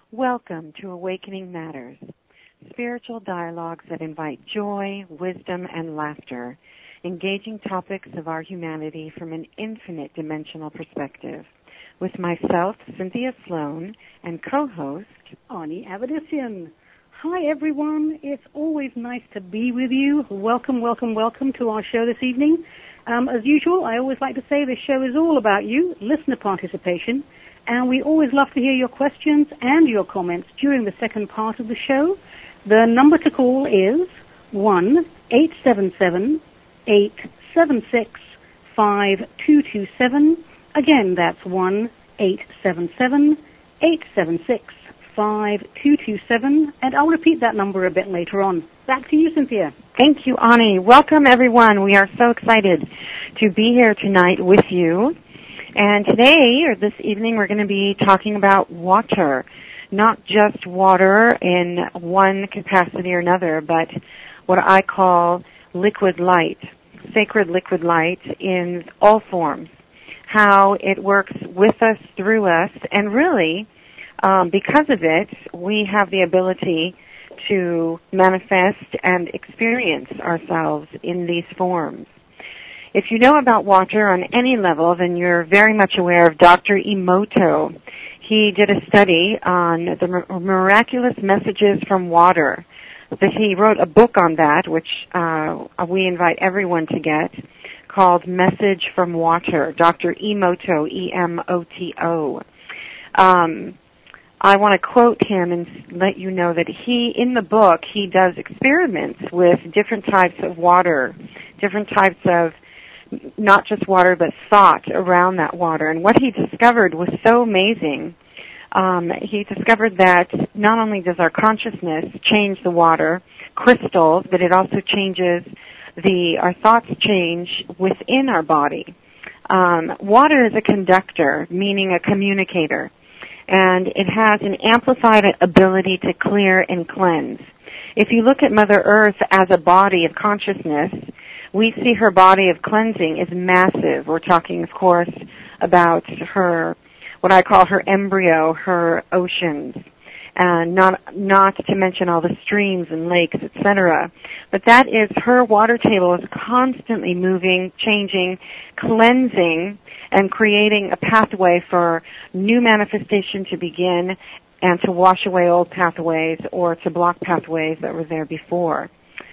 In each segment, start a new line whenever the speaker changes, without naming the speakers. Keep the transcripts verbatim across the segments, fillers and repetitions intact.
Welcome to Awakening Matters, spiritual dialogues that invite joy, wisdom, and laughter, engaging topics of our humanity from an infinite dimensional perspective. With myself, Cynthia Sloan, and co-host,
Ani Avedissian. Hi, everyone. It's always nice to be with you. Welcome, welcome, welcome to our show this evening. Um, as usual, I always like to say this show is all about you, listener participation, and we always love to hear your questions and your comments during the second part of the show. The number to call is one eight seven seven, eight seven six, five two two seven. Again, that's one eight seven seven, eight seven six, five two two seven, and I'll repeat that number a bit later on. Back to you, Cynthia.
Thank you, Ani. Welcome, everyone. We are so excited to be here tonight with you. And today, or this evening, we're going to be talking about water. Not just water in one capacity or another, but what I call liquid light, sacred liquid light in all forms. How it works with us, through us, and really, um, because of it, we have the ability to manifest and experience ourselves in these forms. If you know about water on any level, then you're very much aware of Doctor Emoto. He did a study on the miraculous messages from water. He wrote a book on that, which uh, we invite everyone to get, called Message from Water, Doctor Emoto, E M O T O. Um, I want to quote him and let you know that he, in the book, he does experiments with different types of water, different types of not just water, but thought around that water. And what he discovered was so amazing. Um, he discovered that not only does our consciousness change the water, crystals, but it also changes the, our thoughts change within our body. Um, water is a conductor, meaning a communicator, and it has an amplified ability to clear and cleanse. If you look at Mother Earth as a body of consciousness, we see her body of cleansing is massive. We're talking, of course, about her, what I call her embryo, her oceans, and not not to mention all the streams and lakes, et cetera. But that is, her water table is constantly moving, changing, cleansing, and creating a pathway for new manifestation to begin and to wash away old pathways or to block pathways that were there before.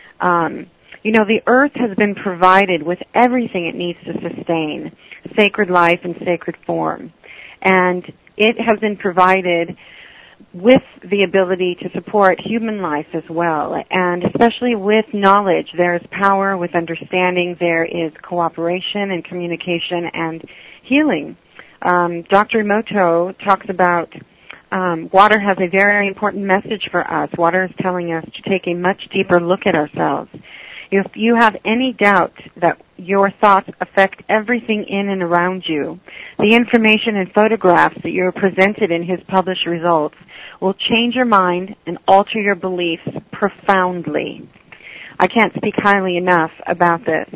Um, You know, the earth has been provided with everything it needs to sustain sacred life and sacred form. And it has been provided with the ability to support human life as well. And especially with knowledge, there is power. With understanding, there is cooperation and communication and healing. Um, Doctor Emoto talks about um, water has a very important message for us. Water is telling us to take a much deeper look at ourselves. If you have any doubt that your thoughts affect everything in and around you, the information and photographs that you're presented in his published results will change your mind and alter your beliefs profoundly. I can't speak highly enough about this.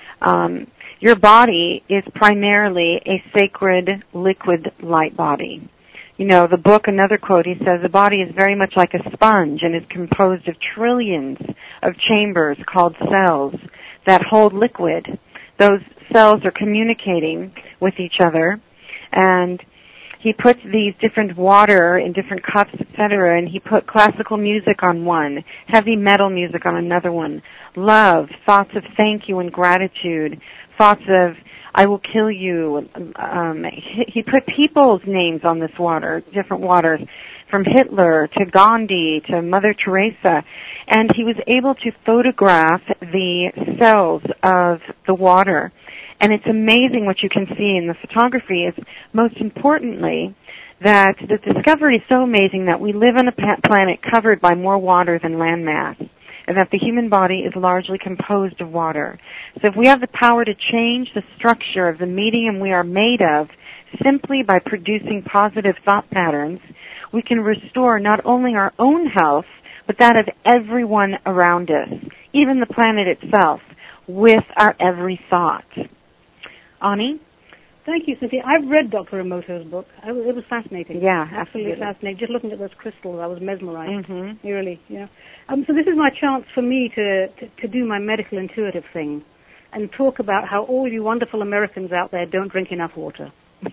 Um, your body is primarily a sacred liquid light body. You know, the book, another quote, he says, the body is very much like a sponge and is composed of trillions of chambers called cells that hold liquid. Those cells are communicating with each other, and he puts these different water in different cups, et cetera, and he put classical music on one, heavy metal music on another one, love, thoughts of thank you and gratitude, thoughts of I will kill you. Um, he, he put people's names on this water, different waters, from Hitler to Gandhi to Mother Teresa, and he was able to photograph the cells of the water. And it's amazing what you can see in the photography. Is most importantly that the discovery is so amazing that we live on a planet covered by more water than land mass, and that the human body is largely composed of water. So if we have the power to change the structure of the medium we are made of simply by producing positive thought patterns, we can restore not only our own health, but that of everyone around us, even the planet itself, with our every thought. Ani?
Thank you, Cynthia. I've read Doctor Emoto's book. I, it was fascinating.
Yeah,
absolutely,
absolutely
fascinating. Just looking at those crystals, I was mesmerized.
Mm-hmm.
Really, you know. Um, so this is my chance for me to, to, to do my medical intuitive thing and talk about how all you wonderful Americans out there don't drink enough water.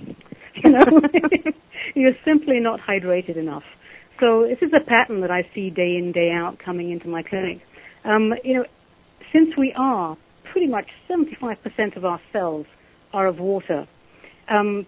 You know, you're simply not hydrated enough. So this is a pattern that I see day in, day out coming into my clinic. Um, you know, since we are pretty much seventy-five percent of our cells are of water, um,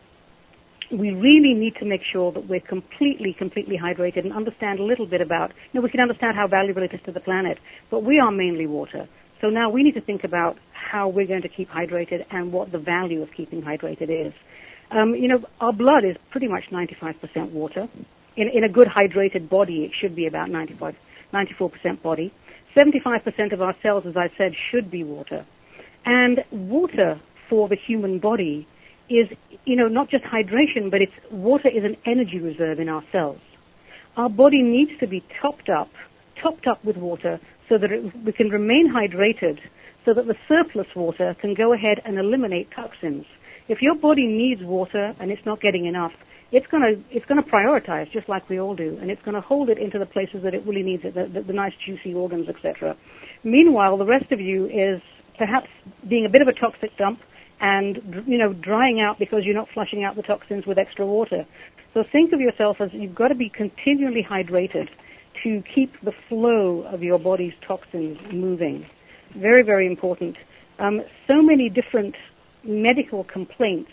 we really need to make sure that we're completely, completely hydrated and understand a little bit about, you know, we can understand how valuable it is to the planet, but we are mainly water. So now we need to think about how we're going to keep hydrated and what the value of keeping hydrated is. Um, you know, our blood is pretty much ninety-five percent water. In, in a good hydrated body, it should be about ninety-five, ninety-four percent body. seventy-five percent of our cells, as I said, should be water. And water for the human body is, you know, not just hydration, but it's water is an energy reserve in our cells. Our body needs to be topped up, topped up with water so that it, we can remain hydrated, so that the surplus water can go ahead and eliminate toxins. If your body needs water and it's not getting enough, it's going to it's going to prioritize just like we all do, and it's going to hold it into the places that it really needs it, the, the, the nice juicy organs, et cetera. Meanwhile, the rest of you is perhaps being a bit of a toxic dump and, you know, drying out because you're not flushing out the toxins with extra water. So think of yourself as you've got to be continually hydrated to keep the flow of your body's toxins moving. Very, very important. Um, so many different medical complaints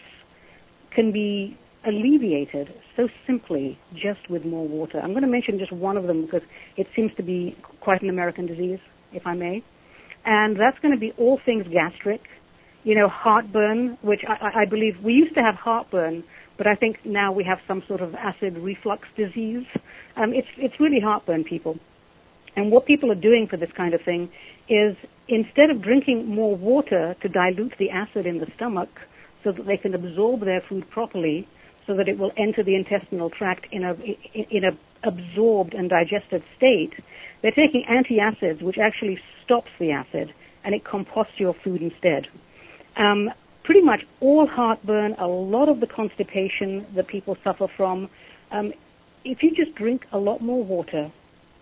can be alleviated so simply just with more water. I'm going to mention just one of them because it seems to be quite an American disease, if I may. And that's going to be all things gastric. You know, heartburn, which I, I believe we used to have heartburn, but I think now we have some sort of acid reflux disease. Um, it's, it's really heartburn, people. And what people are doing for this kind of thing is instead of drinking more water to dilute the acid in the stomach so that they can absorb their food properly, so that it will enter the intestinal tract in a in a absorbed and digested state, they're taking antacids, which actually stops the acid, and it composts your food instead. Um, pretty much all heartburn, a lot of the constipation that people suffer from, um, if you just drink a lot more water,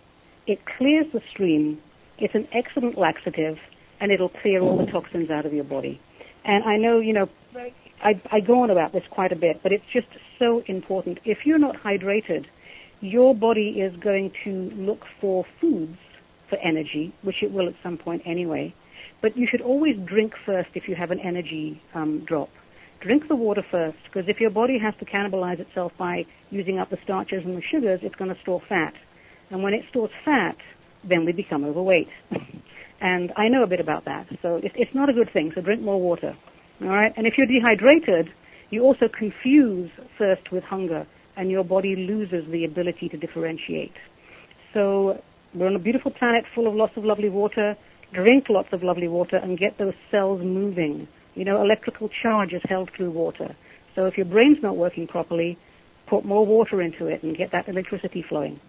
it clears the stream. It's an excellent laxative, and it'll clear all the toxins out of your body. And I know, you know, I, I go on about this quite a bit, but it's just so important. If you're not hydrated, your body is going to look for foods for energy, which it will at some point anyway. But you should always drink first if you have an energy um, drop. Drink the water first, because if your body has to cannibalize itself by using up the starches and the sugars, it's going to store fat. And when it stores fat, then we become overweight. And I know a bit about that, so it's not a good thing, so drink more water. All right? And if you're dehydrated, you also confuse thirst with hunger, and your body loses the ability to differentiate. So we're on a beautiful planet full of lots of lovely water. Drink lots of lovely water and get those cells moving. You know, electrical charge is held through water. So if your brain's not working properly, put more water into it and get that electricity flowing.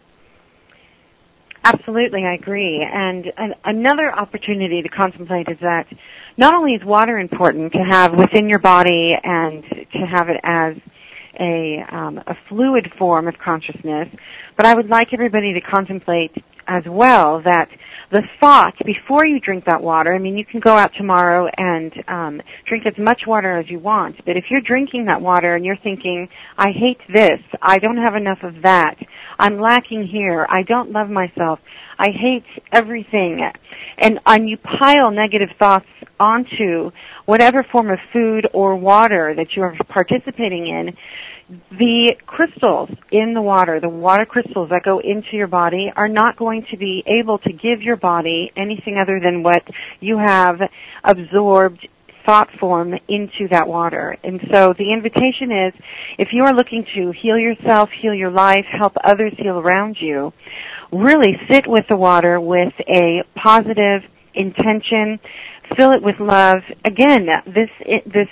Absolutely, I agree. And, and another opportunity to contemplate is that not only is water important to have within your body and to have it as a, um, a fluid form of consciousness, but I would like everybody to contemplate as well that the thought before you drink that water, I mean, you can go out tomorrow and um, drink as much water as you want, but if you're drinking that water and you're thinking, I hate this, I don't have enough of that, I'm lacking here, I don't love myself, I hate everything, and, and you pile negative thoughts onto whatever form of food or water that you are participating in, the crystals in the water, the water crystals that go into your body, are not going to be able to give your body anything other than what you have absorbed thought form into that water. And so the invitation is, if you are looking to heal yourself, heal your life, help others heal around you, really sit with the water with a positive intention, fill it with love. Again, this this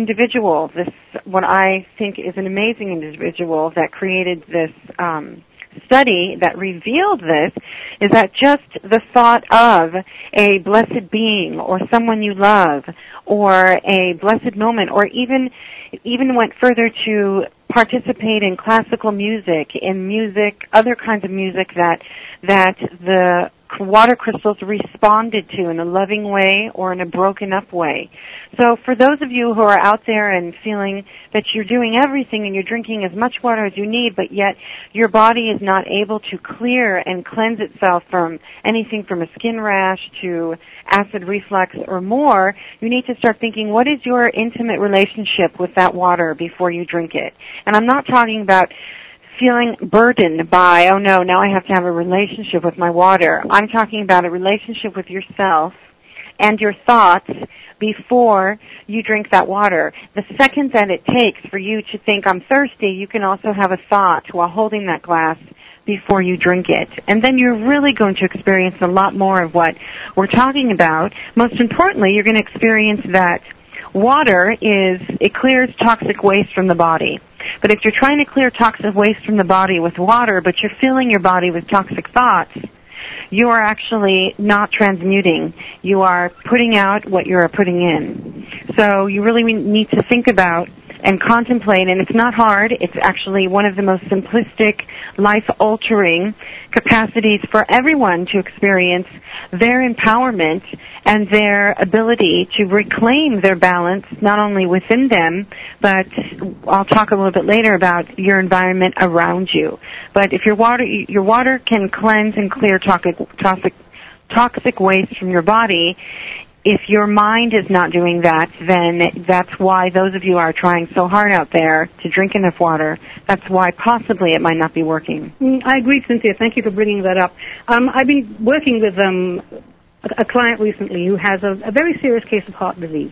individual, this what I think is an amazing individual that created this um, study that revealed this is that just the thought of a blessed being or someone you love or a blessed moment, or even even went further to participate in classical music, in music, other kinds of music that that the water crystals responded to in a loving way or in a broken up way. So for those of you who are out there and feeling that you're doing everything and you're drinking as much water as you need, but yet your body is not able to clear and cleanse itself from anything from a skin rash to acid reflux or more, you need to start thinking, what is your intimate relationship with that water before you drink it? And I'm not talking about feeling burdened by, oh no, now I have to have a relationship with my water. I'm talking about a relationship with yourself and your thoughts before you drink that water. The second that it takes for you to think, I'm thirsty, you can also have a thought while holding that glass before you drink it. And then you're really going to experience a lot more of what we're talking about. Most importantly, you're going to experience that water is, it clears toxic waste from the body. But if you're trying to clear toxic waste from the body with water, but you're filling your body with toxic thoughts, you are actually not transmuting. You are putting out what you're putting in. So you really need to think about and contemplate, and it's not hard. It's actually one of the most simplistic, life-altering capacities for everyone to experience their empowerment and their ability to reclaim their balance, not only within them, but I'll talk a little bit later about your environment around you. But if your water, your water can cleanse and clear toxic, toxic, toxic waste from your body, if your mind is not doing that, then that's why those of you are trying so hard out there to drink enough water. That's why possibly it might not be working.
Mm, I agree, Cynthia. Thank you for bringing that up. Um, I've been working with um, a, a client recently who has a, a very serious case of heart disease.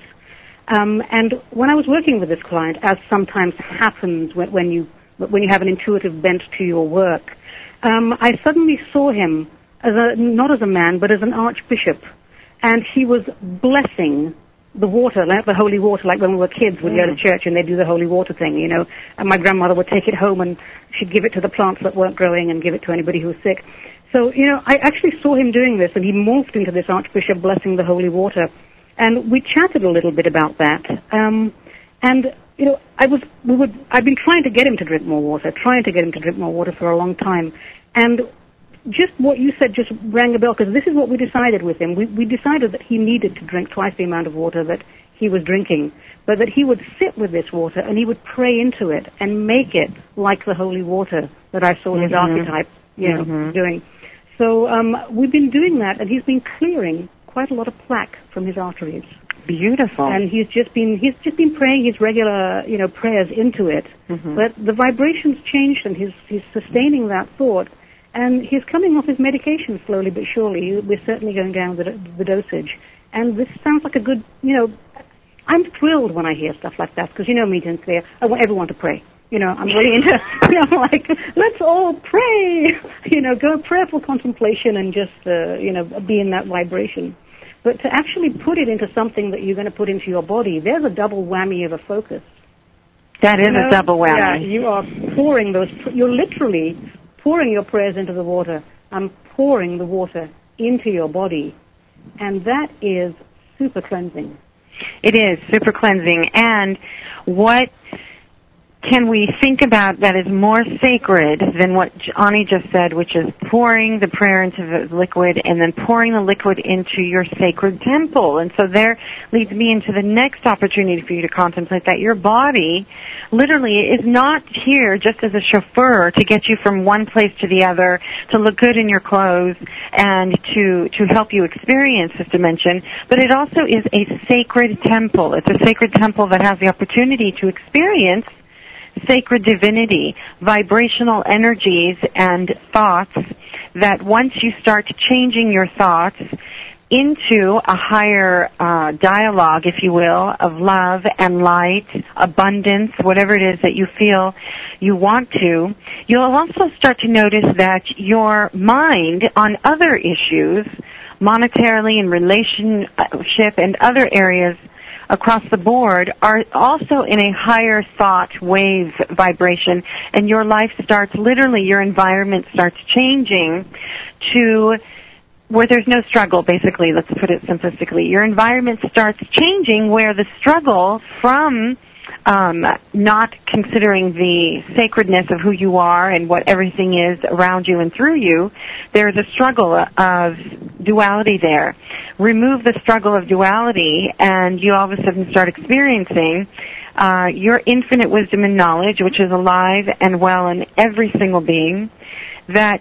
Um, and when I was working with this client, as sometimes happens when, when you when you have an intuitive bent to your work, um, I suddenly saw him as a, not as a man, but as an archbishop. And he was blessing the water, like the holy water, like when we were kids, we'd go to church and they'd do the holy water thing, you know. And my grandmother would take it home and she'd give it to the plants that weren't growing and give it to anybody who was sick. So, you know, I actually saw him doing this, and he morphed into this archbishop blessing the holy water. And we chatted a little bit about that. Um, and, you know, I was, we would, I've been trying to get him to drink more water, trying to get him to drink more water for a long time. And just what you said just rang a bell, because this is what we decided with him. We, we decided that he needed to drink twice the amount of water that he was drinking, but that he would sit with this water and he would pray into it and make it like the holy water that I saw mm-hmm. his archetype, you know, mm-hmm. doing. So um, we've been doing that, and he's been clearing quite a lot of plaque from his arteries.
Beautiful.
And he's just been he's just been praying his regular, you know, prayers into it. Mm-hmm. But the vibrations changed, and he's he's sustaining that thought. And he's coming off his medication slowly but surely. We're certainly going down the, the dosage. And this sounds like a good, you know, I'm thrilled when I hear stuff like that, because you know me, Cynthia, I want everyone to pray. You know, I'm really into, you know, like, let's all pray, you know, go prayerful contemplation and just, uh, you know, be in that vibration. But to actually put it into something that you're going to put into your body, there's a double whammy of a focus.
That is
you know?
a double whammy.
Yeah, you are pouring those, you're literally pouring your prayers into the water. I'm pouring the water into your body. And that is super cleansing.
It is super cleansing. And what can we think about that is more sacred than what Ani just said, which is pouring the prayer into the liquid and then pouring the liquid into your sacred temple? And so there leads me into the next opportunity for you to contemplate that your body literally is not here just as a chauffeur to get you from one place to the other, to look good in your clothes and to, to help you experience this dimension, but it also is a sacred temple. It's a sacred temple that has the opportunity to experience sacred divinity, vibrational energies and thoughts that once you start changing your thoughts into a higher uh, dialogue, if you will, of love and light, abundance, whatever it is that you feel you want to, you'll also start to notice that your mind on other issues, monetarily and relationship and other areas across the board are also in a higher thought wave vibration, and your life starts, literally your environment starts changing to where there's no struggle, basically, let's put it simplistically. Your environment starts changing where the struggle from um, not considering the sacredness of who you are and what everything is around you and through you, there's a struggle of duality there. Remove the struggle of duality, and you all of a sudden start experiencing uh, your infinite wisdom and knowledge, which is alive and well in every single being, that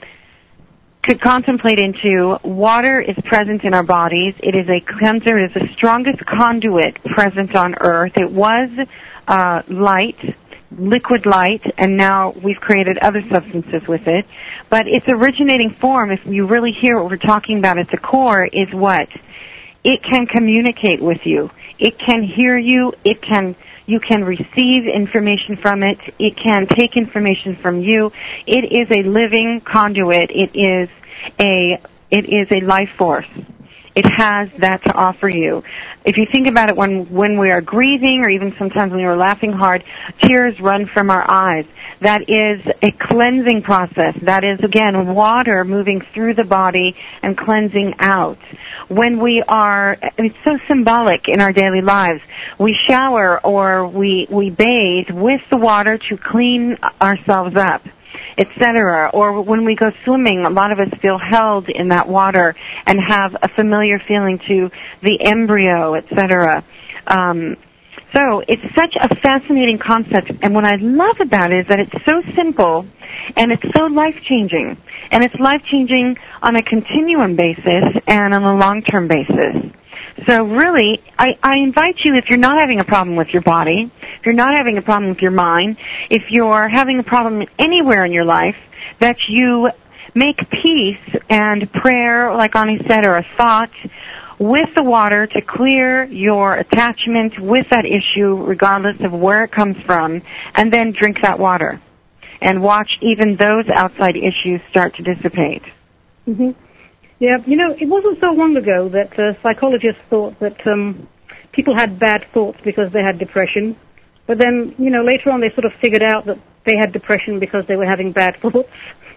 could contemplate into water is present in our bodies. It is a cleanser. It is the strongest conduit present on earth. It was uh, light, liquid light, and now we've created other substances with it. But its originating form, if you really hear what we're talking about at the core, is what? It can communicate with you. It can hear you. It can You can receive information from it. It can take information from you. It is a living conduit. It is a it is a life force. It has that to offer you. If you think about it, when when we are grieving, or even sometimes when we're laughing hard, tears run from our eyes. That is a cleansing process. That is, again, water moving through the body and cleansing out. When we are, it's so symbolic in our daily lives. We shower or we, we bathe with the water to clean ourselves up, et cetera. Or when we go swimming, a lot of us feel held in that water and have a familiar feeling to the embryo, et cetera. Um, So it's such a fascinating concept, and what I love about it is that it's so simple, and it's so life-changing. And it's life-changing on a continuum basis and on a long-term basis. So really, I, I invite you, if you're not having a problem with your body, if you're not having a problem with your mind, if you're having a problem anywhere in your life, that you make peace and prayer, like Ani said, or a thought, with the water to clear your attachment with that issue, regardless of where it comes from, and then drink that water. And watch even those outside issues start to dissipate.
Mm-hmm. Yeah, you know, it wasn't so long ago that uh, psychologists thought that um, people had bad thoughts because they had depression. But then, you know, later on they sort of figured out that they had depression because they were having bad thoughts.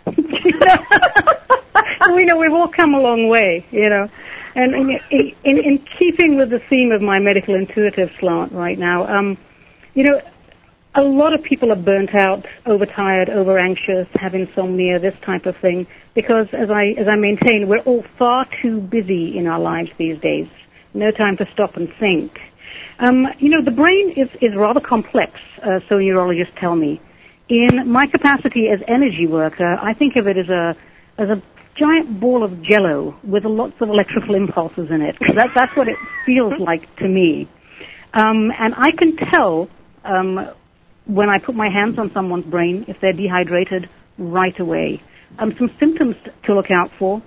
We know we've all come a long way, you know. And in, in, in keeping with the theme of my medical intuitive slant right now, um, you know, a lot of people are burnt out, overtired, over-anxious, have insomnia, this type of thing, because as I as I maintain, we're all far too busy in our lives these days. No time to stop and think. Um, you know, the brain is, is rather complex, uh, so neurologists tell me. In my capacity as energy worker, I think of it as a as a giant ball of jello with lots of electrical impulses in it. That, that's what it feels like to me. Um, and I can tell um, when I put my hands on someone's brain if they're dehydrated right away. Um, some symptoms to look out for.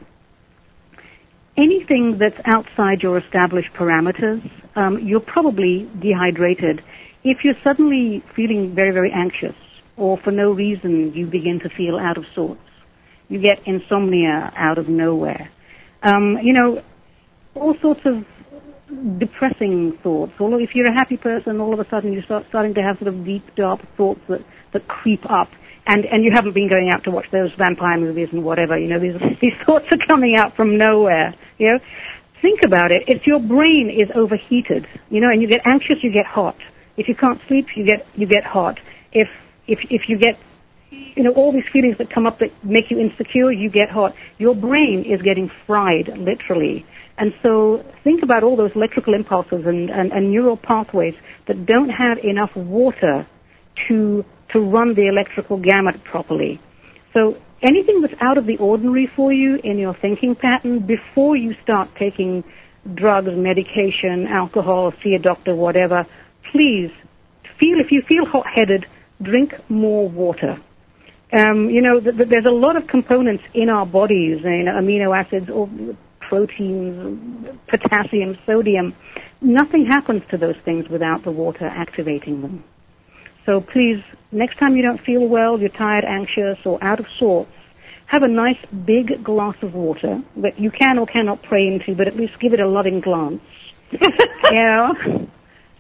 Anything that's outside your established parameters, um, you're probably dehydrated. If you're suddenly feeling very, very anxious, or for no reason you begin to feel out of sorts, you get insomnia out of nowhere. Um, you know, all sorts of depressing thoughts. Although if you're a happy person, all of a sudden you start starting to have sort of deep, dark thoughts that, that creep up. And, and you haven't been going out to watch those vampire movies and whatever. You know, these, these thoughts are coming out from nowhere. You know, think about it. If your brain is overheated, you know, and you get anxious, you get hot. If you can't sleep, you get, you get hot. If, if, if you get You know, all these feelings that come up that make you insecure, you get hot. Your brain is getting fried, literally. And so think about all those electrical impulses and, and, and neural pathways that don't have enough water to to run the electrical gamut properly. So anything that's out of the ordinary for you in your thinking pattern, before you start taking drugs, medication, alcohol, see a doctor, whatever, please feel, if you feel hot-headed, drink more water. Um, you know, th- th- there's a lot of components in our bodies, you know, amino acids, or proteins, potassium, sodium. Nothing happens to those things without the water activating them. So please, next time you don't feel well, you're tired, anxious, or out of sorts, have a nice big glass of water that you can or cannot pray into, but at least give it a loving glance. You know?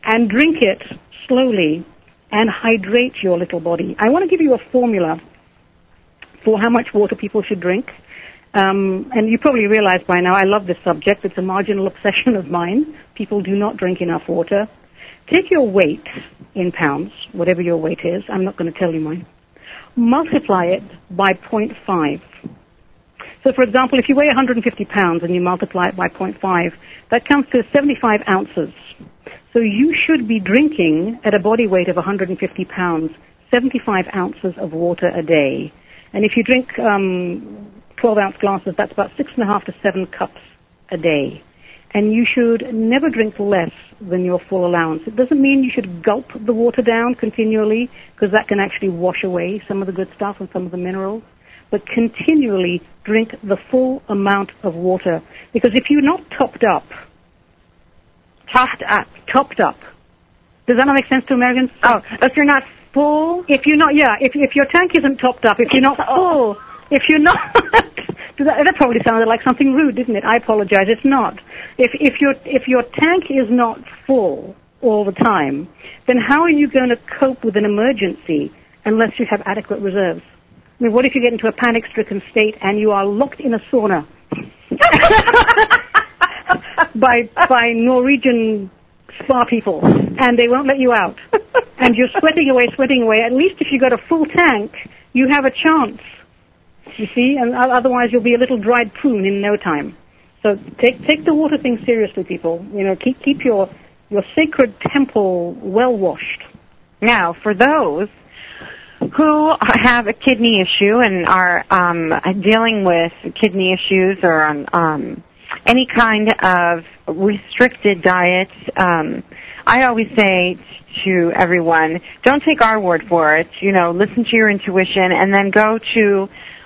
and drink it slowly and hydrate your little body. I want to give you a formula for how much water people should drink. Um, and you probably realize by now I love this subject. It's a marginal obsession of mine. People do not drink enough water. Take your weight in pounds, whatever your weight is. I'm not going to tell you mine. Multiply it by zero point five. So, for example, if you weigh one hundred fifty pounds and you multiply it by zero point five, that comes to seventy-five ounces. So you should be drinking, at a body weight of one hundred fifty pounds, seventy-five ounces of water a day. And if you drink um, twelve-ounce glasses, that's about six and a half to seven cups a day. And you should never drink less than your full allowance. It doesn't mean you should gulp the water down continually, because that can actually wash away some of the good stuff and some of the minerals. But continually drink the full amount of water. Because if you're not topped up, topped up, topped up, does that not make sense to Americans?
Oh, if you're not full?
If you're not, yeah, if, if your tank isn't topped up, if you're not full, if you're not, that, that probably sounded like something rude, didn't it? I apologize, it's not. If, if, your, if your tank is not full all the time, then how are you going to cope with an emergency unless you have adequate reserves? I mean, what if you get into a panic-stricken state and you are locked in a sauna by by Norwegian spa people, and they won't let you out, and you're sweating away, sweating away? At least if you got a full tank, you have a chance, you see, and otherwise you'll be a little dried prune in no time. So take take the water thing seriously, people. You know, keep keep your your sacred temple well washed.
Now, for those who have a kidney issue and are um, dealing with kidney issues or on um, any kind of restricted diet, um, I always say to everyone, don't take our word for it. You know, listen to your intuition and then go to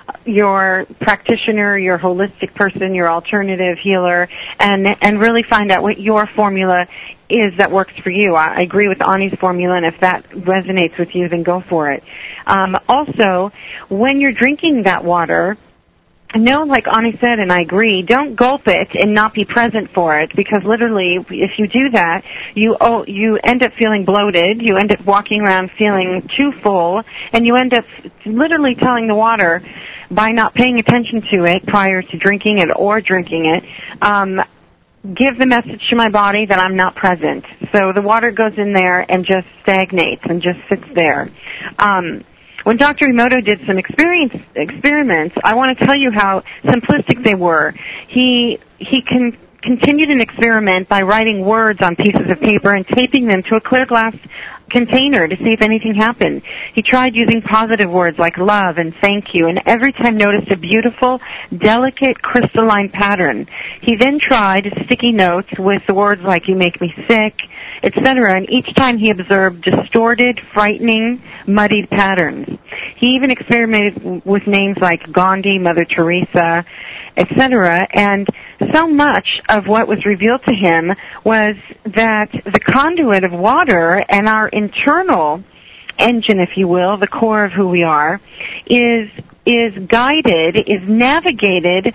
your practitioner, your holistic person, your alternative healer, and and really find out what your formula is that works for you. I agree with Ani's formula, and if that resonates with you, then go for it. Um, also, when you're drinking that water, no, like Ani said, and I agree, don't gulp it and not be present for it, because literally, if you do that, you oh, you end up feeling bloated, you end up walking around feeling too full, and you end up literally telling the water, by not paying attention to it prior to drinking it or drinking it, um, give the message to my body that I'm not present. So the water goes in there and just stagnates and just sits there. Um, When Doctor Emoto did some experience, experiments, I want to tell you how simplistic they were. He he can, continued an experiment by writing words on pieces of paper and taping them to a clear glass container to see if anything happened. He tried using positive words like love and thank you, and every time noticed a beautiful, delicate, crystalline pattern. He then tried sticky notes with the words like you make me sick, et cetera, and each time he observed distorted, frightening, muddied patterns. He even experimented with names like Gandhi, Mother Teresa, et cetera, and so much of what was revealed to him was that the conduit of water and our internal engine, if you will, the core of who we are, is is guided, is navigated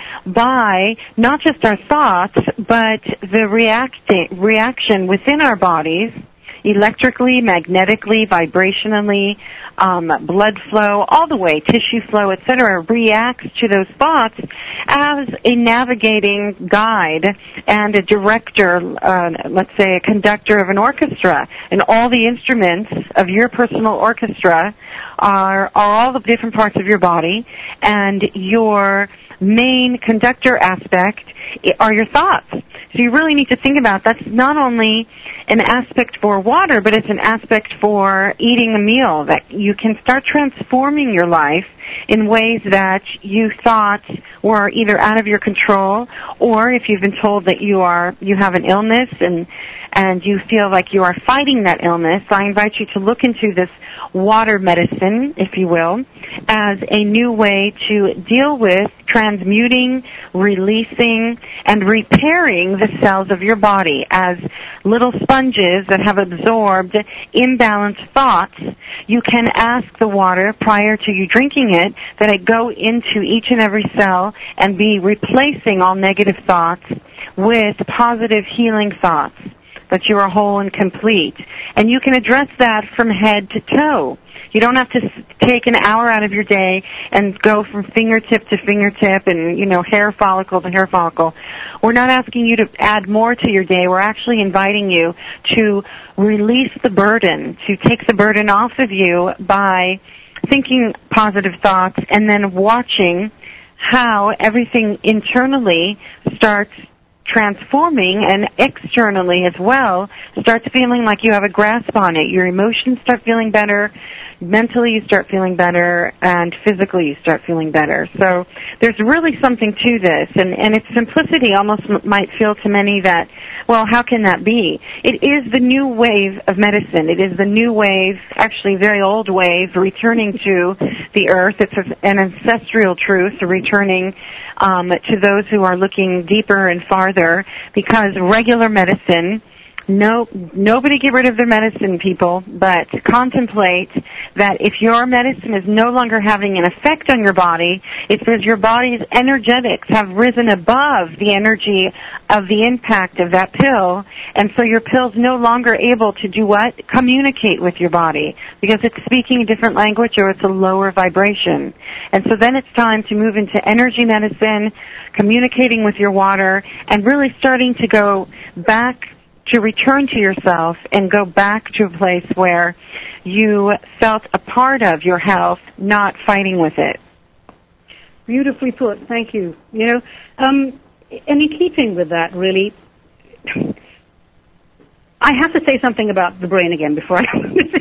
by not just our thoughts, but the reacti- reaction within our bodies, electrically, magnetically, vibrationally, um, blood flow, all the way, tissue flow, et cetera, reacts to those thoughts as a navigating guide and a director, uh, let's say a conductor of an orchestra. And all the instruments of your personal orchestra are, are all the different parts of your body, and your main conductor aspect are your thoughts. So you really need to think about that's not only an aspect for water, but it's an aspect for eating a meal, that you can start transforming your life in ways that you thought were either out of your control, or if you've been told that you are you have an illness and and you feel like you are fighting that illness, I invite you to look into this water medicine, if you will, as a new way to deal with transmuting, releasing, and repairing the cells of your body as little sponges that have absorbed imbalanced thoughts. You can ask the water prior to you drinking it that it go into each and every cell and be replacing all negative thoughts with positive healing thoughts. that you are whole and complete. And you can address that from head to toe. You don't have to take an hour out of your day and go from fingertip to fingertip and, you know, hair follicle to hair follicle. We're not asking you to add more to your day. We're actually inviting you to release the burden, to take the burden off of you by thinking positive thoughts and then watching how everything internally starts transforming, and externally as well starts feeling like you have a grasp on it. Your emotions start feeling better, mentally you start feeling better, and physically you start feeling better. So there's really something to this, and, and its simplicity almost m- might feel to many that, well, how can that be? It is the new wave of medicine. It is the new wave, actually very old wave, returning to the earth. It's a, an ancestral truth, returning um, to those who are looking deeper and farther, because regular medicine, no, nobody get rid of their medicine, people, but contemplate that if your medicine is no longer having an effect on your body, it's because your body's energetics have risen above the energy of the impact of that pill, and so your pill's no longer able to do what? Communicate with your body, because it's speaking a different language or it's a lower vibration. And so then it's time to move into energy medicine, communicating with your water, and really starting to go back to return to yourself and go back to a place where you felt a part of your health, not fighting with it.
Beautifully put. Thank you. You know, um, and in keeping with that, really, I have to say something about the brain again before I...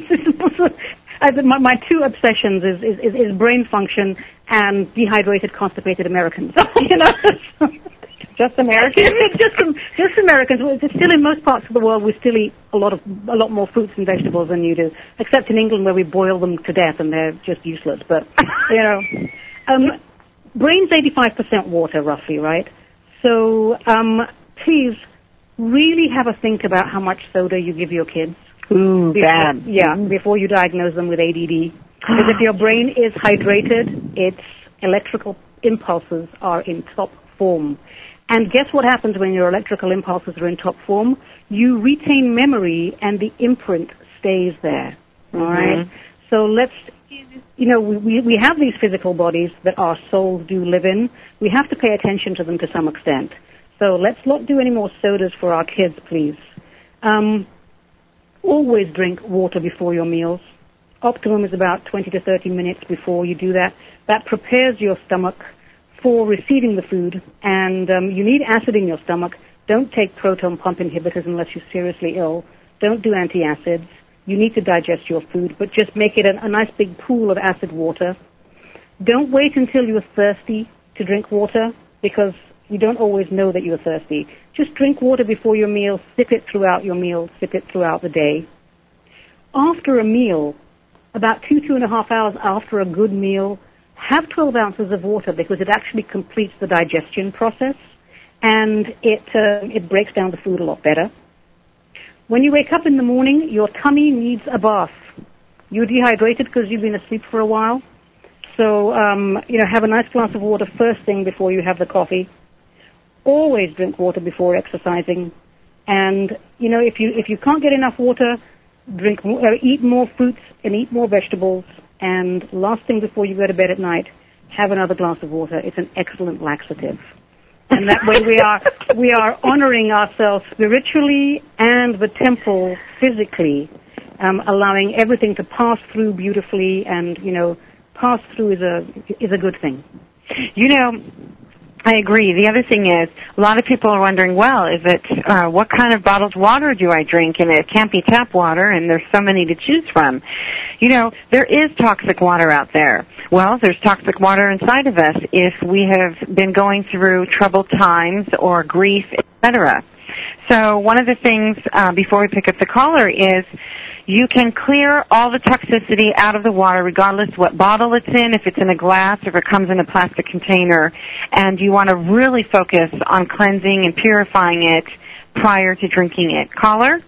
I my, my two obsessions is, is, is brain function and dehydrated, constipated Americans. You know?
Just Americans?
just, just Americans. Still, in most parts of the world, we still eat a lot of a lot more fruits and vegetables than you do, except in England where we boil them to death and they're just useless. But you know, um, brain's eighty-five percent water, roughly, right? So um, please really have a think about how much soda you give your kids.
Ooh,
before,
bad.
Yeah, before you diagnose them with A D D, because if your brain is hydrated, its electrical impulses are in top form. And guess what happens when your electrical impulses are in top form? You retain memory and the imprint stays there. All mm-hmm. right? So let's, you know, we, we have these physical bodies that our souls do live in. We have to pay attention to them to some extent. So let's not do any more sodas for our kids, please. Um, always drink water before your meals. Optimum is about twenty to thirty minutes before you do that. That prepares your stomach for receiving the food, and um, you need acid in your stomach. Don't take proton pump inhibitors unless you're seriously ill. Don't do antacids. You need to digest your food, but just make it a, a nice big pool of acid water. Don't wait until you're thirsty to drink water, because you don't always know that you're thirsty. Just drink water before your meal, sip it throughout your meal, sip it throughout the day. After a meal, about two, two and a half hours after a good meal, have twelve ounces of water, because it actually completes the digestion process and it uh, it breaks down the food a lot better. When you wake up in the morning, your tummy needs a bath. You're dehydrated because you've been asleep for a while. So, um, you know, have a nice glass of water first thing before you have the coffee. Always drink water before exercising. And, you know, if you if you can't get enough water, drink more, uh, eat more fruits and eat more vegetables. And last thing before you go to bed at night, have another glass of water. It's an excellent laxative. And that way we are we are honoring ourselves spiritually and the temple physically, um, allowing everything to pass through beautifully. And, you know, pass through is a is a good thing.
You know, I agree. The other thing is, a lot of people are wondering, well, is it, uh, what kind of bottled water do I drink? And it can't be tap water, and there's so many to choose from. You know, there is toxic water out there. Well, there's toxic water inside of us if we have been going through troubled times or grief, et cetera. So one of the things, uh, before we pick up the caller, is you can clear all the toxicity out of the water, regardless what bottle it's in, if it's in a glass, if it comes in a plastic container, and you want to really focus on cleansing and purifying it prior to drinking it. Caller?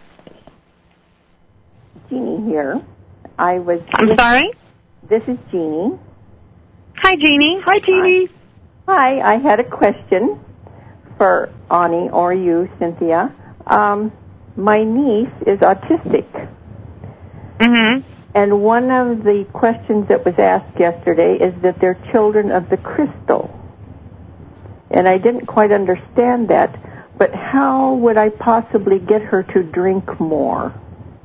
Jeannie here. I was.
I'm
just,
sorry?
This is Jeannie.
Hi, Jeannie.
Hi, Jeannie.
Hi. Hi. I had a question for Ani or you, Cynthia. Um, my niece is autistic.
Mm-hmm.
And one of the questions that was asked yesterday is that they're children of the crystal. And I didn't quite understand that, but how would I possibly get her to drink more?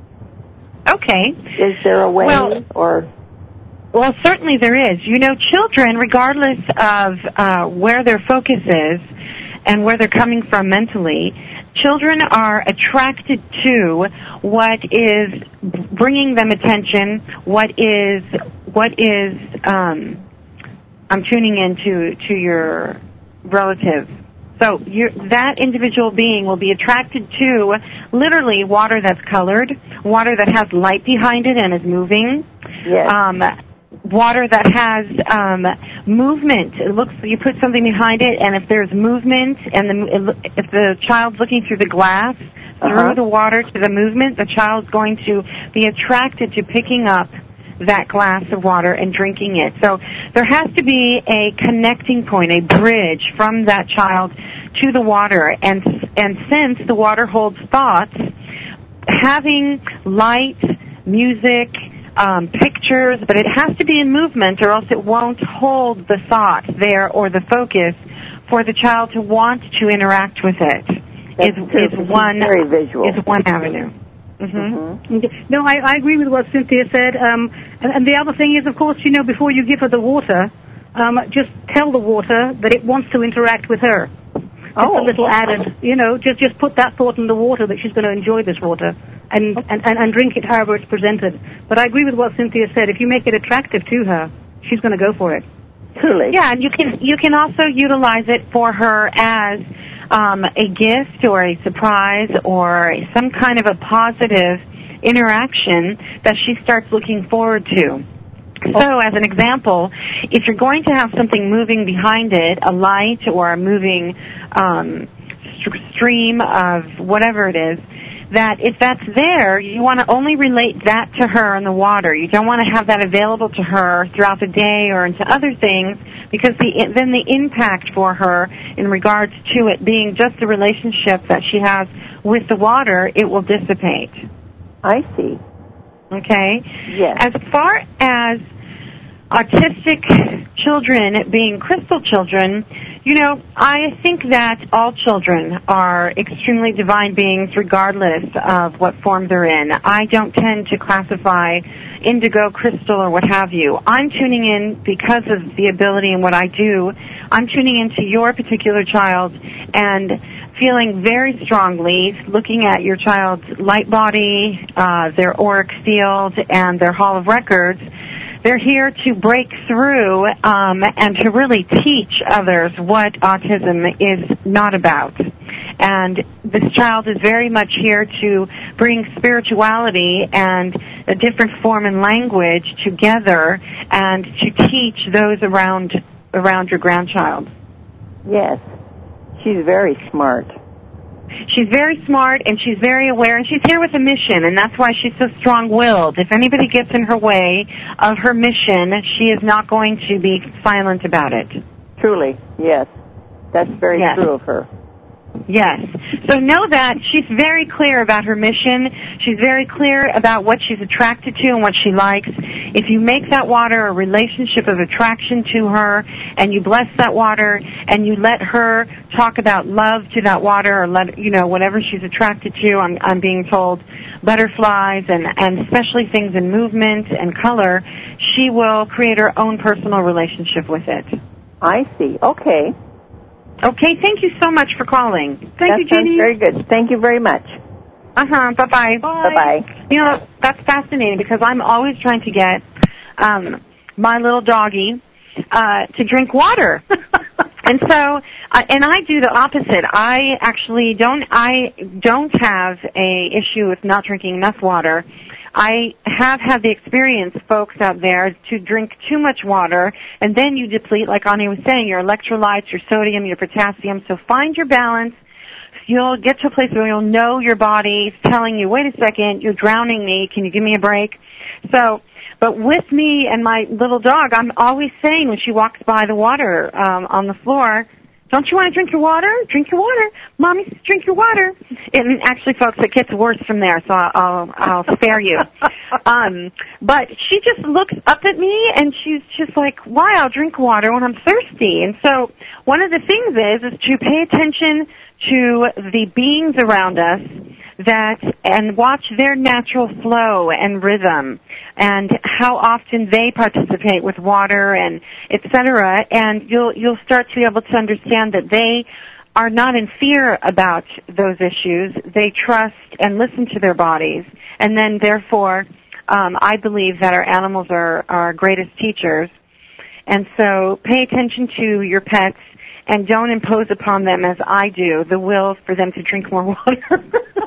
Okay.
Is there a way
well,
or...
Well, certainly there is. You know, children, regardless of uh, where their focus is and where they're coming from mentally, children are attracted to what is bringing them attention, what is, what is, um, I'm tuning into to your relative. So you're, that individual being will be attracted to literally water that's colored, water that has light behind it and is moving.
Yes.
Um, water that has um, movement. It looks, you put something behind it, and if there's movement, and the, if the child's looking through the glass, through
uh-huh.
the water to the movement, the child's going to be attracted to picking up that glass of water and drinking it. So there has to be a connecting point, a bridge from that child to the water. And, and since the water holds thoughts, having light, music, Um, pictures, but it has to be in movement or else it won't hold the thought there or the focus for the child to want to interact with it.
That's
is,
true.
is one
very visual.
Is one avenue.
Mm-hmm. Mm-hmm. No, I, I agree with what Cynthia said. Um, and, and the other thing is, of course, you know, before you give her the water, um, just tell the water that it wants to interact with her. Just
oh.
a little added, you know, just just put that thought in the water that she's going to enjoy this water. And, and, and drink it however it's presented. But I agree with what Cynthia said. If you make it attractive to her, she's going to go for it.
Truly.
Yeah, and you can you can also utilize it for her as um, a gift or a surprise or some kind of a positive interaction that she starts looking forward to. So, as an example, if you're going to have something moving behind it, a light or a moving um, st- stream of whatever it is, that if that's there, you want to only relate that to her in the water. You don't want to have that available to her throughout the day or into other things, because the, then the impact for her in regards to it being just a relationship that she has with the water, it will dissipate.
I see.
Okay?
Yes.
As far as autistic children being crystal children, you know, I think that all children are extremely divine beings regardless of what form they're in. I don't tend to classify indigo, crystal, or what have you. I'm tuning in because of the ability and what I do. I'm tuning into your particular child and feeling very strongly, looking at your child's light body, uh, their auric field, and their hall of records. They're here to break through um, and to really teach others what autism is not about. And this child is very much here to bring spirituality and a different form and language together and to teach those around around your grandchild.
Yes. She's very smart.
She's very smart, and she's very aware, and she's here with a mission, and that's why she's so strong-willed. If anybody gets in her way of her mission, she is not going to be silent about it.
Truly, yes. That's very
yes.
true of her.
Yes. So know that she's very clear about her mission. She's very clear about what she's attracted to and what she likes. If you make that water a relationship of attraction to her, and you bless that water, and you let her talk about love to that water, or let, you know, whatever she's attracted to, I'm, I'm being told, butterflies, and, and especially things in movement and color, she will create her own personal relationship with it.
I see. Okay.
Okay, thank you so much for calling.
Thank
that
you, Jeannie.
Very good. Thank you very much.
Uh-huh, bye-bye.
Bye.
Bye-bye.
You know, that's fascinating because I'm always trying to get um, my little doggie uh, to drink water. And so, uh, and I do the opposite. I actually don't, I don't have a issue with not drinking enough water. I have had the experience, folks out there, to drink too much water, and then you deplete, like Ani was saying, your electrolytes, your sodium, your potassium. So find your balance. You'll get to a place where you'll know your body's telling you, wait a second, you're drowning me. Can you give me a break? So, but with me and my little dog, I'm always saying when she walks by the water um, on the floor, Don't you want to drink your water? Drink your water. Mommy says drink your water. And actually, folks, it gets worse from there, so I'll, I'll, I'll spare you. Um, but she just looks up at me, and she's just like, why? I'll drink water when I'm thirsty. And so one of the things is, is to pay attention to the beings around us that and watch their natural flow and rhythm and how often they participate with water and et cetera. And you'll you'll start to be able to understand that they are not in fear about those issues. They trust and listen to their bodies, and then therefore um, I believe that our animals are our greatest teachers. And so pay attention to your pets and don't impose upon them, as I do, the will for them to drink more water.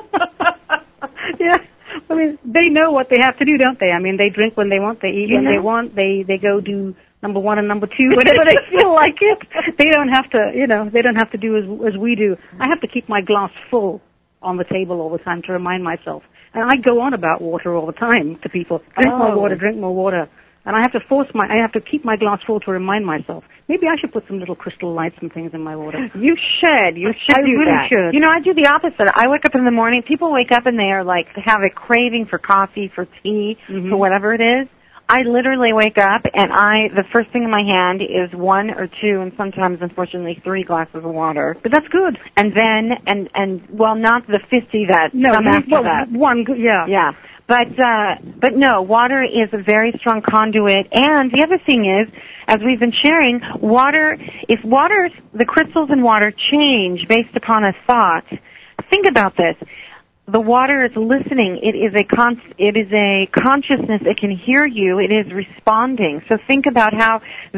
Yeah, I mean, they know what they have to do, don't they? I mean, they drink when they want, they eat
you
when
know?
they want, they they go do number one and number two whenever they feel like it. They don't have to, you know, they don't have to do as as we do. I have to keep my glass full on the table all the time to remind myself. And I go on about water all the time to people. Drink
oh.
more water, drink more water. And I have to force my, I have to keep my glass full to remind myself. Maybe I should put some little crystal lights and things in my water.
You should. You should
I
do
really
that.
should.
You know, I do the opposite. I wake up in the morning. People wake up and they are like, have a craving for coffee, for tea,
mm-hmm.
for whatever it is. I literally wake up and I, the first thing in my hand is one or two and sometimes, unfortunately, three glasses of water.
But that's good.
And then, and, and, well, not the fifty that
no,
come after
well,
that.
One, yeah.
Yeah. But, uh, but no, water is a very strong conduit. And the other thing is, as we've been sharing, water, if water, the crystals in water change based upon a thought, think about this. The water is listening. It is a con- it is a consciousness. It can hear you. It is responding. So think about how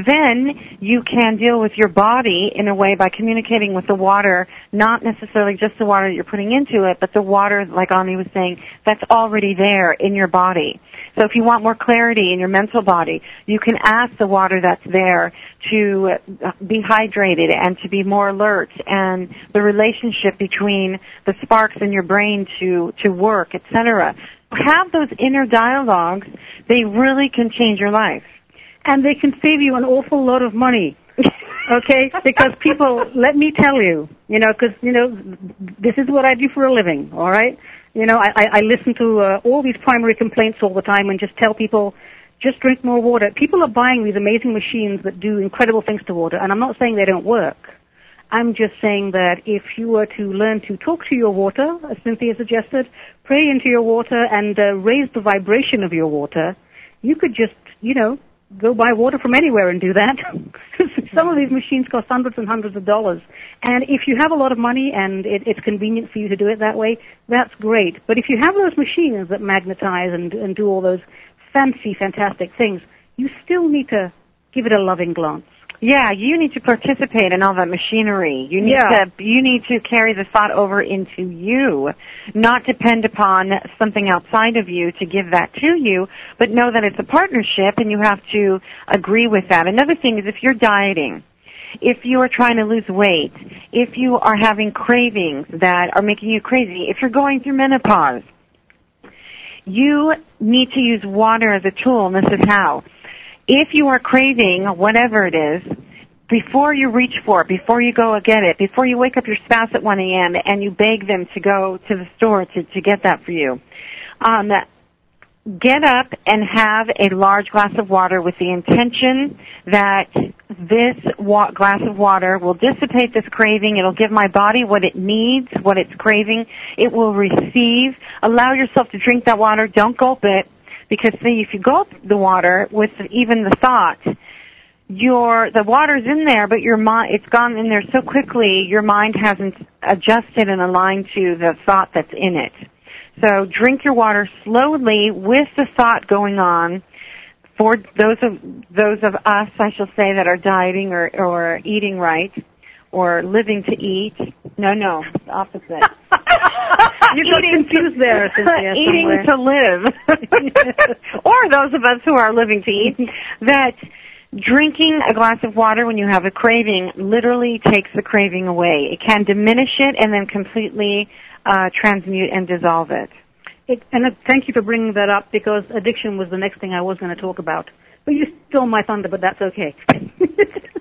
then you can deal with your body in a way by communicating with the water, not necessarily just the water you're putting into it, but the water, like Ani was saying, that's already there in your body. So if you want more clarity in your mental body, you can ask the water that's there to be hydrated and to be more alert, and the relationship between the sparks in your brain to, to work, et cetera. Have those inner dialogues. They really can change your life.
And they can save you an awful lot of money. Okay? Because people, let me tell you, you know, because, you know, this is what I do for a living, all right? You know, I, I, I listen to uh, all these primary complaints all the time and just tell people, just drink more water. People are buying these amazing machines that do incredible things to water, and I'm not saying they don't work. I'm just saying that if you were to learn to talk to your water, as Cynthia suggested, pray into your water and uh, raise the vibration of your water, you could just, you know, go buy water from anywhere and do that. Some of these machines cost hundreds and hundreds of dollars. And if you have a lot of money and it, it's convenient for you to do it that way, that's great. But if you have those machines that magnetize and, and do all those fancy, fantastic things, you still need to give it a loving glance.
Yeah, you need to participate in all that machinery. You need
yeah.
to you need to carry the thought over into you, not depend upon something outside of you to give that to you, but know that it's a partnership and you have to agree with that. Another thing is if you're dieting, if you are trying to lose weight, if you are having cravings that are making you crazy, if you're going through menopause, you need to use water as a tool, and this is how. If you are craving whatever it is, before you reach for it, before you go get it, before you wake up your spouse at one a.m. and you beg them to go to the store to, to get that for you, um, get up and have a large glass of water with the intention that this wa- glass of water will dissipate this craving. It'll give my body what it needs, what it's craving. It will receive. Allow yourself to drink that water. Don't gulp it. Because see, if you gulp the water with even the thought, your the water's in there, but your mind it's gone in there so quickly, your mind hasn't adjusted and aligned to the thought that's in it. So drink your water slowly with the thought going on. For those of those of us, I shall say, that are dieting or, or eating right or living to eat. No, no, the opposite.
You got confused there, Cynthia,
eating to live, or those of us who are living to eat, that drinking a glass of water when you have a craving literally takes the craving away. It can diminish it and then completely uh, transmute and dissolve it.
it and uh, thank you for bringing that up, because addiction was the next thing I was going to talk about. But you stole my thunder, but that's okay.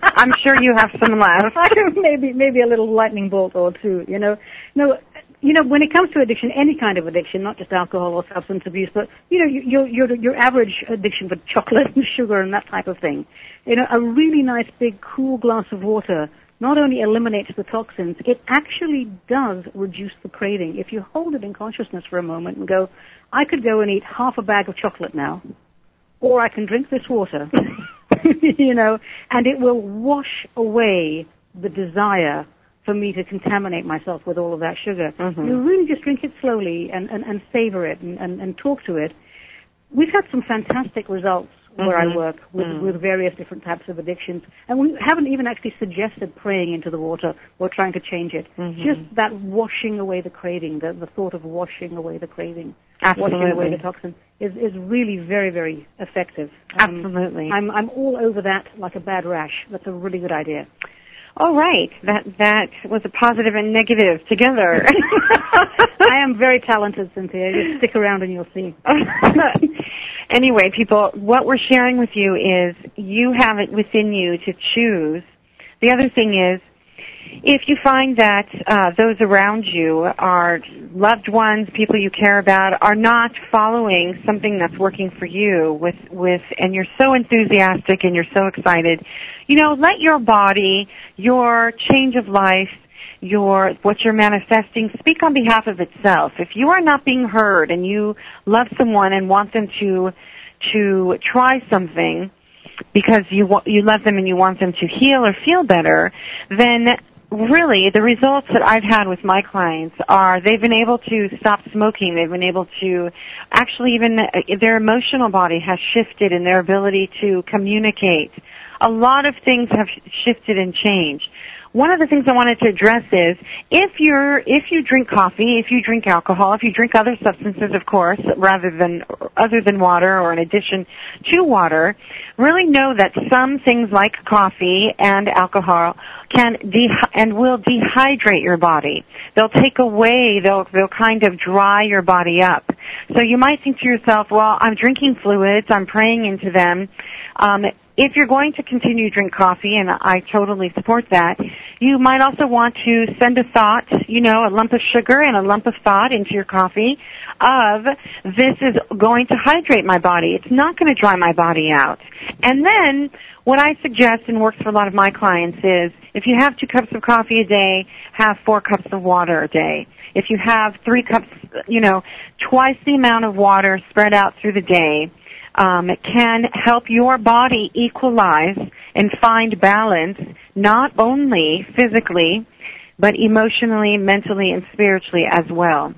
I'm sure you have some left.
maybe maybe a little lightning bolt or two, you know. No, you know, when it comes to addiction, any kind of addiction, not just alcohol or substance abuse, but, you know, your, your, your average addiction for chocolate and sugar and that type of thing, you know, a really nice big cool glass of water not only eliminates the toxins, it actually does reduce the craving. If you hold it in consciousness for a moment and go, I could go and eat half a bag of chocolate now, or I can drink this water, you know, and it will wash away the desire for me to contaminate myself with all of that sugar. Mm-hmm. You really just drink it slowly and, and, and savor it and, and, and talk to it. We've had some fantastic results where mm-hmm. I work with, mm. with various different types of addictions. And we haven't even actually suggested praying into the water or trying to change it. Mm-hmm. Just that washing away the craving, the, the thought of washing away the craving,
Absolutely.
washing away the toxin is, is really very, very effective.
Um, Absolutely.
I'm, I'm all over that like a bad rash. That's a really good idea.
All right. That that was a positive and negative together.
I am very talented, Cynthia. Just stick around and you'll see.
Anyway, people, what we're sharing with you is you have it within you to choose. The other thing is, if you find that uh, those around you are loved ones, people you care about, are not following something that's working for you with, with, and you're so enthusiastic and you're so excited, you know, let your body, your change of life, your, what you're manifesting speak on behalf of itself. If you are not being heard and you love someone and want them to, to try something because you, you love them and you want them to heal or feel better, then really, the results that I've had with my clients are they've been able to stop smoking. They've been able to actually even their emotional body has shifted in their ability to communicate. A lot of things have shifted and changed. One of the things I wanted to address is if you're if you drink coffee, if you drink alcohol, if you drink other substances, of course, rather than other than water or in addition to water, really know that some things like coffee and alcohol can de- and will dehydrate your body. They'll take away, they'll they'll kind of dry your body up. So you might think to yourself, well, I'm drinking fluids, I'm praying into them. Um, If you're going to continue to drink coffee, and I totally support that, you might also want to send a thought, you know, a lump of sugar and a lump of thought into your coffee of this is going to hydrate my body. It's not going to dry my body out. And then what I suggest and works for a lot of my clients is if you have two cups of coffee a day, have four cups of water a day. If you have three cups, you know, twice the amount of water spread out through the day, Um, it can help your body equalize and find balance, not only physically, but emotionally, mentally, and spiritually as well.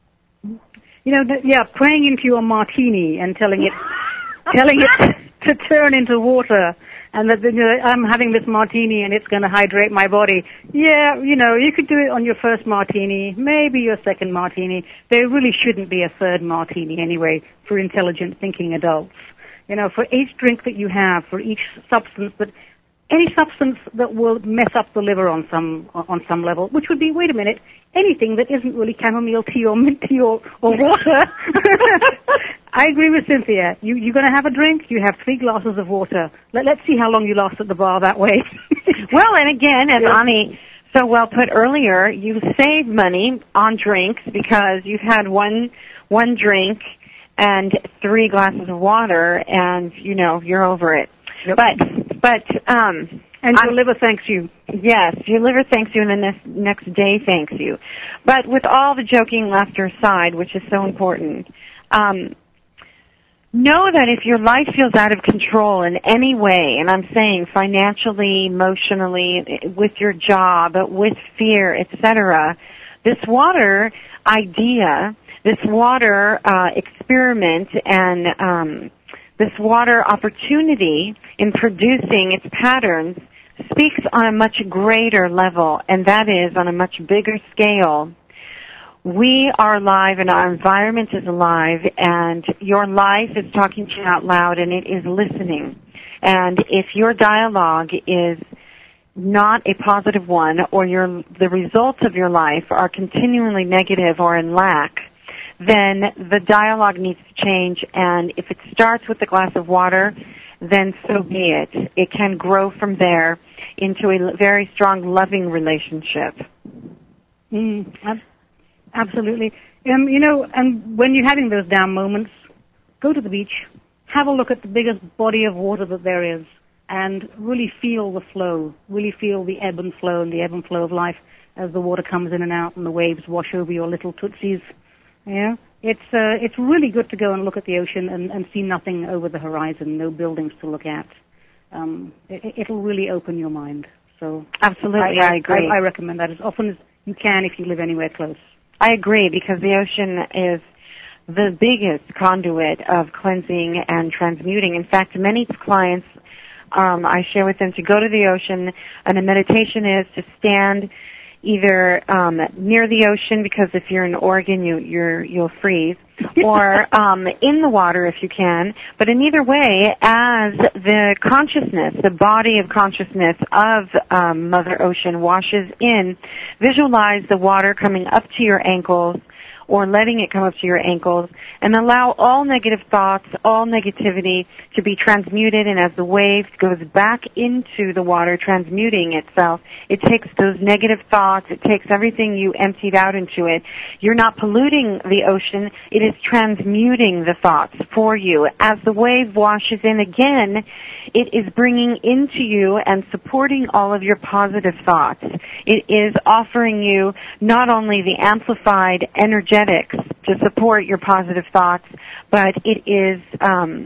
You know, yeah, praying into your martini and telling it, telling it to turn into water, and that, you know, I'm having this martini and it's going to hydrate my body. Yeah, you know, you could do it on your first martini, maybe your second martini. There really shouldn't be a third martini anyway for intelligent thinking adults. You know, for each drink that you have, for each substance that, any substance that will mess up the liver on some, on some level, which would be, wait a minute, anything that isn't really chamomile tea or mint tea or, or water. I agree with Cynthia. You, you're going to have a drink, you have three glasses of water. Let, let's see how long you last at the bar that way.
Well, and again, as yeah. Ani so well put earlier, you save money on drinks because you've had one, one drink and three glasses of water and, you know, you're over it. Yep. But, but, um,
and your I'm, liver thanks you.
Yes, your liver thanks you and the next, next day thanks you. But with all the joking laughter aside, which is so important, um, know that if your life feels out of control in any way, and I'm saying financially, emotionally, with your job, with fear, et cetera, this water idea, this water uh, experiment, and um, this water opportunity in producing its patterns speaks on a much greater level, and that is on a much bigger scale. We are alive and our environment is alive, and your life is talking to you out loud and it is listening. And if your dialogue is not a positive one, or your, the results of your life are continually negative or in lack, then the dialogue needs to change, and if it starts with a glass of water, then so be it. It can grow from there, into a very strong, loving relationship.
Mm, absolutely. Um, you know, and when you're having those down moments, go to the beach, have a look at the biggest body of water that there is, and really feel the flow, really feel the ebb and flow and the ebb and flow of life as the water comes in and out and the waves wash over your little tootsies. Yeah, it's uh, it's really good to go and look at the ocean and, and see nothing over the horizon, no buildings to look at. Um, it, it'll really open your mind. So
absolutely,
I, I,
I agree.
I, I recommend that as often as you can if you live anywhere close.
I agree, because the ocean is the biggest conduit of cleansing and transmuting. In fact, many clients, um, I share with them to go to the ocean, and a meditation is to stand either um, near the ocean, because if you're in Oregon, you, you're, you'll freeze, or um, in the water if you can. But in either way, as the consciousness, the body of consciousness of um, Mother Ocean washes in, visualize the water coming up to your ankles, or letting it come up to your ankles, and allow all negative thoughts, all negativity to be transmuted. And as the wave goes back into the water, transmuting itself, it takes those negative thoughts, it takes everything you emptied out into it. You're not polluting the ocean, it is transmuting the thoughts for you. As the wave washes in again, it is bringing into you and supporting all of your positive thoughts. It is offering you not only the amplified energetics to support your positive thoughts, but it is um,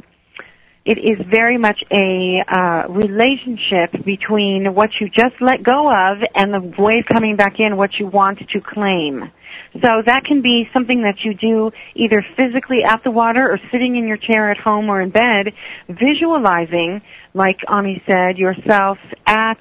it is very much a uh, relationship between what you just let go of and the wave coming back in, what you want to claim. So that can be something that you do either physically at the water or sitting in your chair at home or in bed, visualizing, like Ami said, yourself at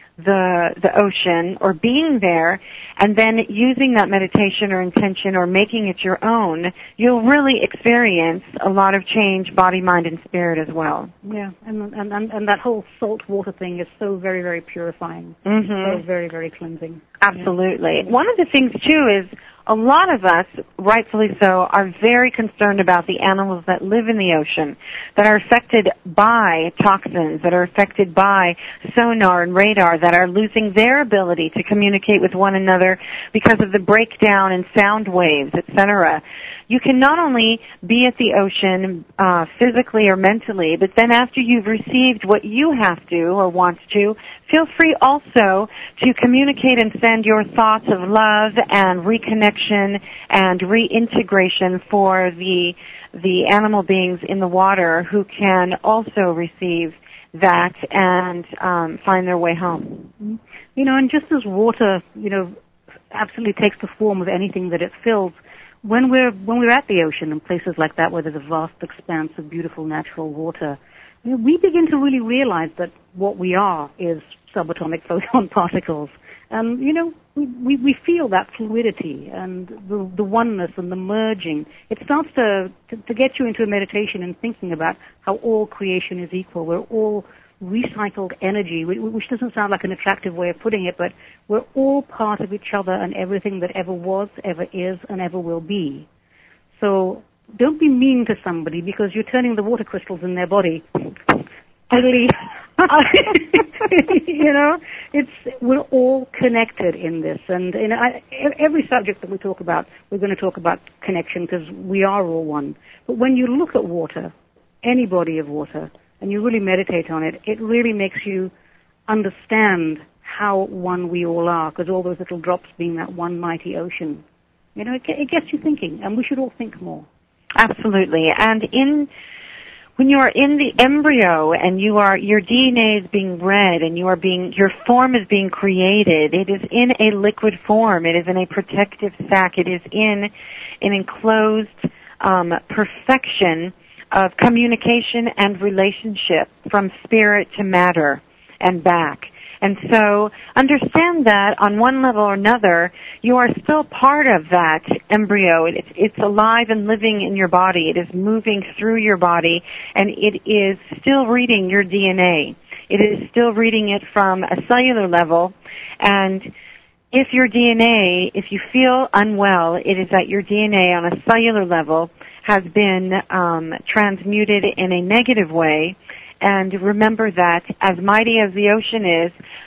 the the ocean or being there, and then using that meditation or intention or making it your own. You'll really experience a lot of change, body, mind, and spirit as well.
Yeah, and and and, and that whole salt water thing is so very, very purifying.
Mm-hmm.
So very, very cleansing.
Absolutely. Yeah. One of the things too is a lot of us, rightfully so, are very concerned about the animals that live in the ocean, that are affected by toxins, that are affected by sonar and radar, that are losing their ability to communicate with one another because of the breakdown in sound waves, et cetera. You can not only be at the ocean uh, physically or mentally, but then after you've received what you have to or want to, feel free also to communicate and send your thoughts of love and reconnection and reintegration for the the animal beings in the water who can also receive that and um, find their way home.
You know, and just as water, you know, absolutely takes the form of anything that it fills, when we're when we're at the ocean and places like that where there's a vast expanse of beautiful natural water, you know, we begin to really realize that what we are is subatomic photon particles. And, you know, we, we, we feel that fluidity and the, the oneness and the merging. It starts to, to, to get you into a meditation and thinking about how all creation is equal. We're all recycled energy, which doesn't sound like an attractive way of putting it, but we're all part of each other and everything that ever was, ever is, and ever will be. So don't be mean to somebody because you're turning the water crystals in their body ugly. You know, it's we're all connected in this, and you know, I, every subject that we talk about, we're going to talk about connection because we are all one. But when you look at water, any body of water, and you really meditate on it, it really makes you understand how one we all are, because all those little drops being that one mighty ocean. You know, it, it gets you thinking, and we should all think more.
Absolutely, and in. When you are in the embryo and you are, your D N A is being read and you are being, your form is being created, it is in a liquid form, it is in a protective sac, it is in an enclosed um, perfection of communication and relationship from spirit to matter and back. And so understand that on one level or another, you are still part of that embryo. It's, it's alive and living in your body. It is moving through your body, and it is still reading your D N A. It is still reading it from a cellular level. And if your D N A, if you feel unwell, it is that your D N A on a cellular level has been um, transmuted in a negative way. And remember that as mighty as the ocean is,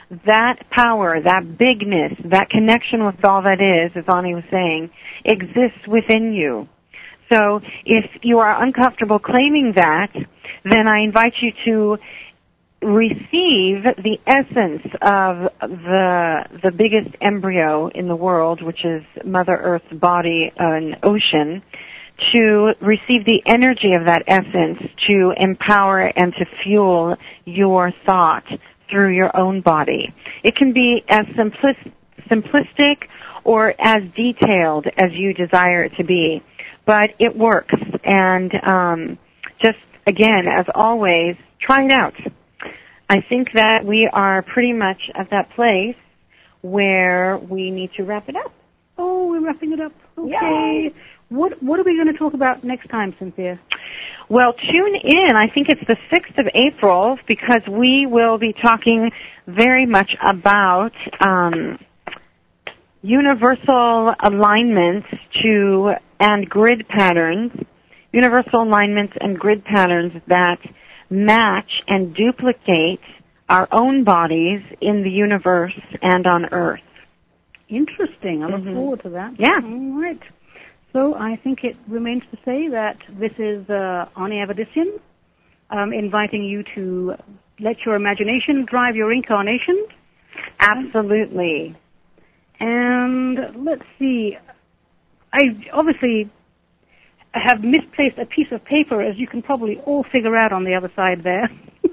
that power, that bigness, that connection with all that is, as Ani was saying, exists within you. So if you are uncomfortable claiming that, then I invite you to receive the essence of the the biggest embryo in the world, which is Mother Earth's body and ocean, to receive the energy of that essence to empower and to fuel your thought through your own body. It can be as simplis- simplistic or as detailed as you desire it to be, but it works. And um, just, again, as always, try it out. I think that we are pretty much at that place where we need to wrap it up.
Oh, we're wrapping it up. Okay.
Yay.
What What are we going to talk about next time, Cynthia?
Well, tune in. I think it's the sixth of April, because we will be talking very much about um, universal alignments to and grid patterns, universal alignments and grid patterns that match and duplicate our own bodies in the universe and on Earth.
Interesting. I look
Mm-hmm.
forward to that.
Yeah.
All right. So I think it remains to say that this is uh, Ani Avedissian, um, inviting you to let your imagination drive your incarnation.
Absolutely.
And let's see. I obviously have misplaced a piece of paper, as you can probably all figure out on the other side there.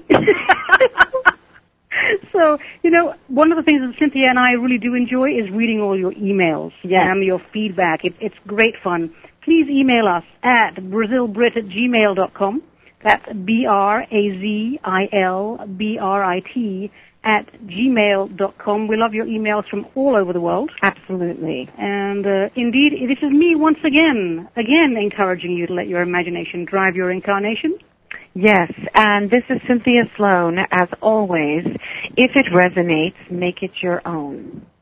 So, you know, one of the things that Cynthia and I really do enjoy is reading all your emails
Yes.
and your feedback. It, it's great fun. Please email us at brazilbrit at gmail dot com. That's B R A Z I L B R I T at gmail dot com. We love your emails from all over the world.
Absolutely.
And uh, indeed, this is me once again, again encouraging you to let your imagination drive your incarnation.
Yes, and this is Cynthia Sloan, as always. If it resonates, make it your own.